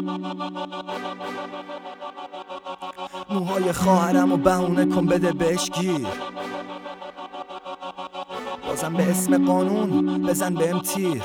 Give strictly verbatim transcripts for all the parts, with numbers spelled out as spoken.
موهای خواهرم و بهونه کن بده بهش گیر، بازم به اسم قانون بزن بهم تیر.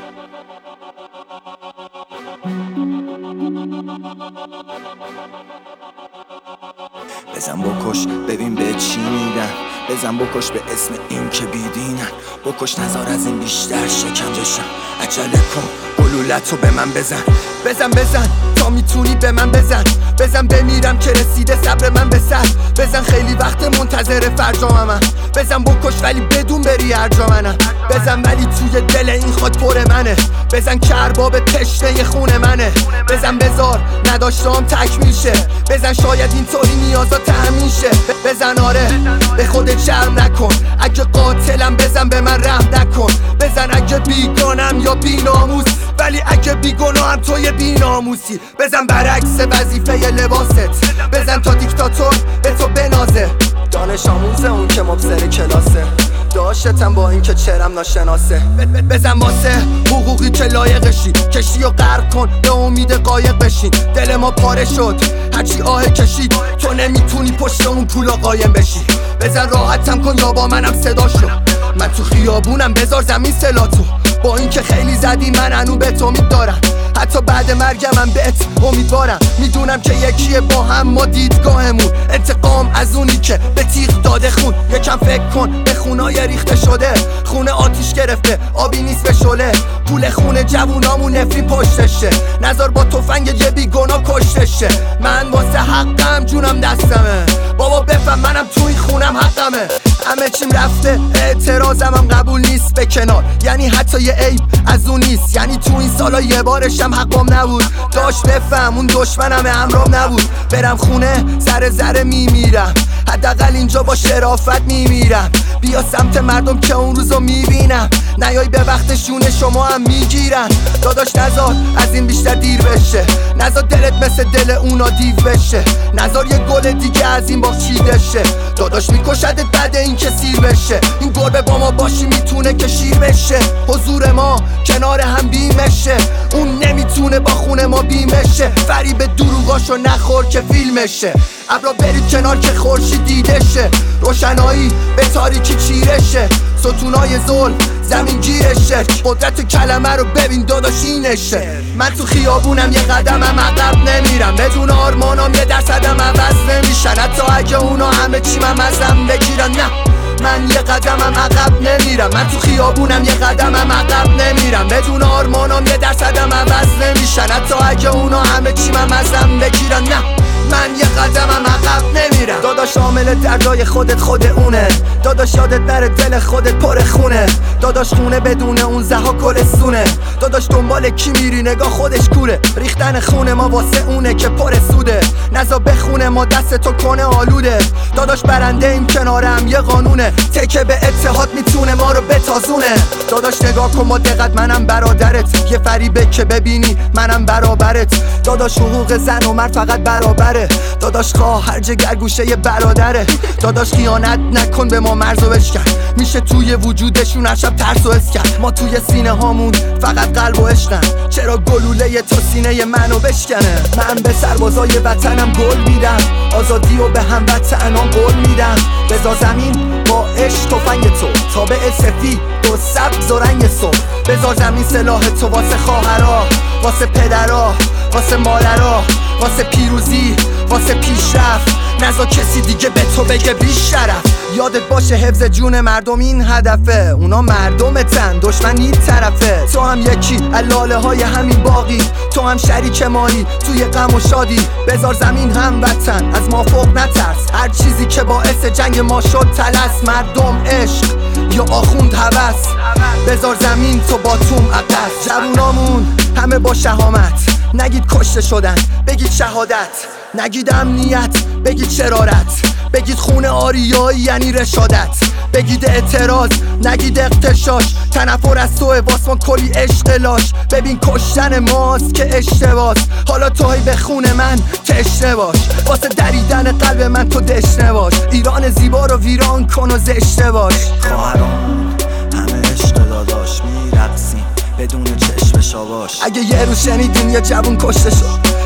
بزن بکش ببین به چی میدن، بزن بکش به اسم این که بیدینن، بکش نزار از این بیشتر شکنجشم. عجله کن گلولتو به من بزن، بزن بزن تا میتونی به من بزن، بزن بمیرم که رسیده صبر من به سر، بزن خیلی وقت منتظر فرجامم، بزن بکش ولی بدون بری هر جا منم، بزن ولی توی دل این خاک پر منه، بزن که ارباب تشنه خون منه، بزن بزار نداشتم تکمیل شه، بزن شاید اینطوری نیازا تأمین شه، بزن آره به خودت شرم نکن، اگه قاتلم بزن به من رحم نکن، بزن اگه بیگانم یا بیناموس، ولی اگه بیگناهم توی بیناموسی، بزن برعکس وظیفه لباست، بزن تا دیکتاتور به تو بنازه، دانش آموزه اون که مبصر کلاسه، داشتم با این که چرم ناشناسه، بزن واسه حقوقی که لایقشی، کشتی و غرق کن به امید قایق بشین، دل ما پاره شد هرچی آه کشید، تو نمیتونی پشت اون پولا قایم بشی، بزن راحتم کن یا با منم صدا شو، من تو خیابونم بذار زمین سلاتو، با این که خیلی زدی من هنو بهت امید دارم، حتی بعد مرگم من بهت امیدوارم، میدونم که یکیه با هم ما دیدگاهمون، انتقام از اونی که به تیغ داده خون، یکم فکر کن به خونای ریخته شده، خونه آتیش گرفته آبی نیست به شله، پول خونه جوونامون نفرین پشتشه، نزار با تفنگ یه بیگناه کشتشه، من واسه حقم جونم دستمه، بابا بفهم منم تو این خونم حقمه، همه چیم رفته اعتراضم هم قبول نیست به کنار، یعنی حتی یه عیب از اون نیست، یعنی تو این سالا یه بارشم حقم نبود، داشت بفهم اون دشمنم همرام نبود، برم خونه سر زره میمیرم، حداقل اینجا با شرافت میمیرم، بیا سمت مردم که اون روزو میبینم، نیای به وقتشون شما هم میگیرن، داداش نزار از این بیشتر دیر بشه، نزار دلت مثل دل اونا دیو بشه، نزار یه گل دیگه از این باغ چیده شه، داداش میکشدت بعد این که سیر بشه، این گربه با ما باشی میتونه که شیر بشه، حضور ما کنار هم بیمشه، اون نمیتونه با خونه ما بیمشه، فریب دروغاشو نخور که فیلمشه، ابرا برید کنار که خورشید دیده شه، روشنایی به تاریکی چیرشه، ستونای ظلم زمین گیرشه، قدرت کلمه رو ببین داداش اینشه، من تو خیابونم یه قدمم عقب نمیرم، بدون آرمانم یه درصدم عوض نمیشن، حتی اگه اونا همه چیم هم ازم بگیرن، نه من یه قدمم عقب نمیرم، من تو خیابونم یه قدمم عقب نمیرم، بدون آرمانم یه درصدم عوض نمیشن، حتی اگه اونا همه چیم هم ازم بگیرن، نه من یه قدمم عقب نمیرم، داداش عامل دردای خودت خود اونه، داداش یادت نره دل خودت پر خونه، داداش خونه بدون اون زها کلستونه، داداش دنبال کی میری نگاه خودش کوره، ریختن خونه ما واسه اونه که پر سوده، نزا بخونه ما دست تو کنه آلوده، داداش برنده این کنارم یه قانونه، تکه به اتحاد میتونه ما رو بتازونه، داداش نگاه کن ما دقت منم برادرت، یه فریبه که ببینی منم برابرت، داداش حقوق زن و مرد فقط برابره، داداش خواهر جگر گوشه یه برادره، داداش خیانت نکن به ما مرزو بشکن، میشه توی وجودشون هر شب ترس و اسکن، ما توی سینه هامون فقط قلب و عشقن، چرا گلوله تو سینه منو بشکنه، من به سربازای وطنم گل میدم، آزادی و به هموطنان قول میدم، بذار زمین با عشق تفنگ تو، تابع سفید و سبز و رنگ صبح، بذار زمین سلاح تو واسه خواهرا، واسه پدرا، واسه مادرا، واسه پیروزی، واسه پیشرفت، نزا کسی دیگه به تو بگه بیش شرف، یادت باشه حفظ جون مردم این هدفه، اونا مردمتن دشمن این طرفه، تو هم یکی علاله های همین باقی، تو هم شریک مایی توی غم و شادی، بذار زمین هم وطن از ما فوق نترس، هر چیزی که باعث جنگ ما شد تلس، مردم عشق یا آخوند هوس، بذار زمین تو با توم عقص، جوونامون همه با شهامت، نگید کشته شدن بگید شهادت، نگید امنیت بگید شرارت، بگید خونه آریایی یعنی رشادت، بگید اعتراض نگید اغتشاش، تنفر از توه واسمان کلی عشق لاش، ببین کشتن ماست که اشتباس، حالا توی به خونه من تشنه باش، واسه دریدن قلب من تو دشنه باش، ایران زیبا رو ویران کن و زشته باش، خواهران همه عشق داداش میرقصیم بدون چشم شاباش، اگه یه روز شنیدین یه جوون کشته شد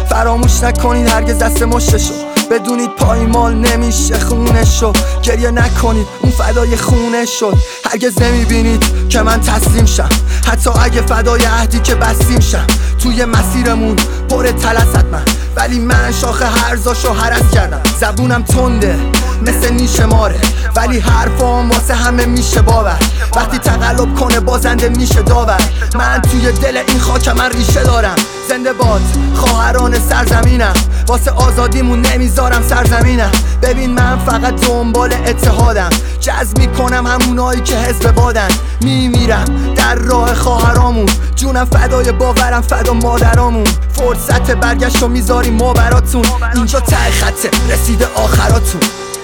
فراموش نکنید هرگز دست مشتشو، بدونید پایمال نمیشه خونشو. گریه نکنید اون فدای خونه شد. هرگز نمیبینید که من تسلیم شم، حتی اگه فدای عهدی که بستیم شم. توی مسیرمون پر تلست من، ولی من شاخه هرزاشو هرس کردم. زبونم تنده مثل نیش ماره، ولی حرفام واسه همه میشه باور. وقتی تقلب کنه بازنده میشه داور. من توی دل این خاک من ریشه دارم. زنده باد خواهران سرزمینم، واسه آزادیمون نمیذارم سرزمینم. ببین من فقط دنبال اتحادم، جذب میکنم همونایی که حزب بادن. میمیرم در راه خواهرامون، جونم فدای باورم، فدا مادرامون. فرصت برگشت رو میذاریم ما براتون، اینجا ته خطه رسیده آخراتون.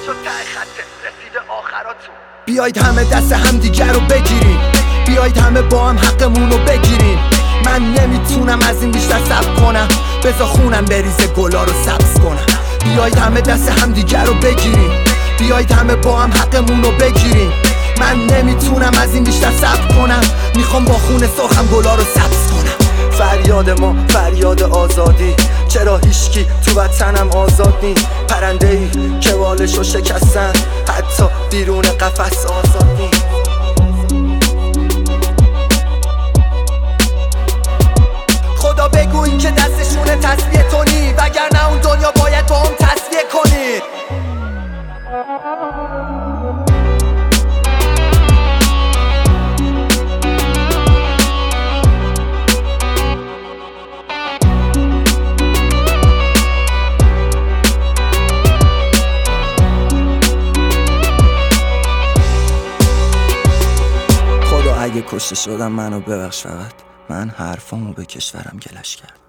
بیایید همه دست هم دیگر رو بگیریم، بیایید همه با هم حقمون رو بگیریم. من نمیتونم از این بیشتر صبر کنم، بذار خونم بریزه گلا رو سبز کنم. بیایید همه دست هم دیگر رو بگیریم، بیایید همه با هم حقمون رو بگیریم. من نمیتونم از این بیشتر صبر کنم، میخوام با خون سرخم گلا رو سبز کنم. فریاد ما فریاد آزادی، چرا هیچکی تو وطنم آزاد نی؟ پرنده ای که بالشو شکستن، حتی بیرون قفس آزاد نی. خدا بگوی که دستشونه تصفیه تونی، وگرنه اون دنیا باید با هم تصفیه کنی. اگه کشته شدم منو ببخش، فقط من حرفامو به کشورم گلش کردم.